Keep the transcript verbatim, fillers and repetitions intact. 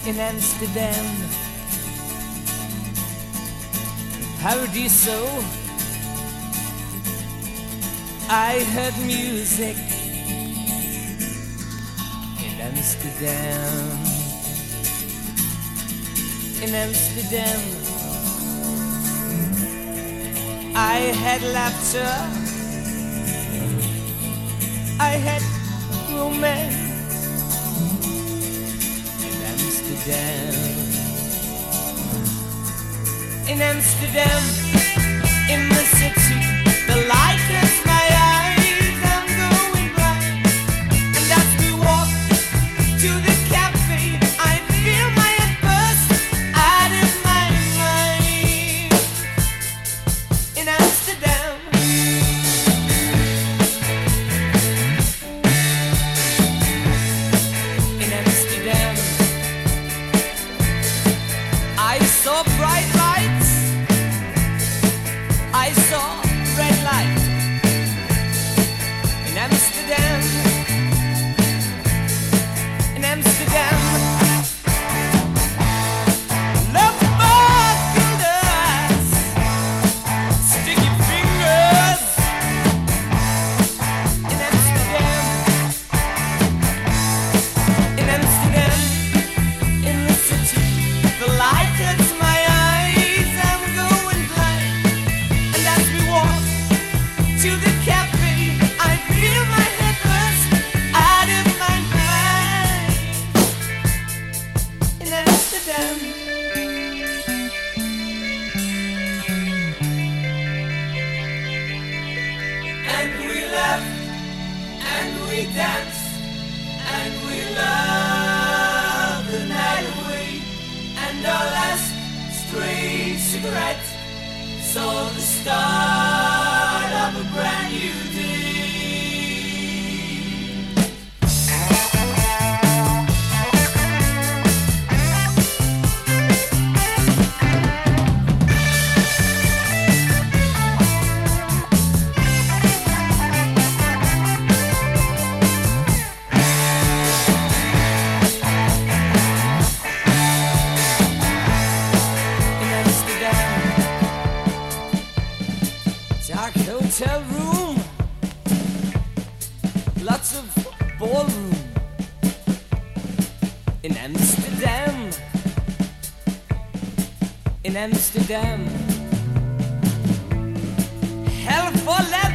in Amsterdam. Paradiso, I heard music in Amsterdam. In Amsterdam, I had laughter, I had romance in Amsterdam. In Amsterdam, in the city, the light hits my eyes, I'm going blind. And as we walk to the cafe, I feel my head burst out of my mind. In Amsterdam, in Amsterdam, I saw bright lights, I saw red light. In Amsterdam, in Amsterdam, love buckled us, sticky fingers. In Amsterdam, in Amsterdam, in the city, the light hits my eyes, I'm going blind. And as we walk to the cafe, I feel my head burst out of my mind. In Amsterdam, and we laugh, and we dance, and we love the night away. And our last stray cigarette saw the start of a brand new day. In Amsterdam, dark hotel room, lots of ballroom. In Amsterdam, in Amsterdam, hell for leather.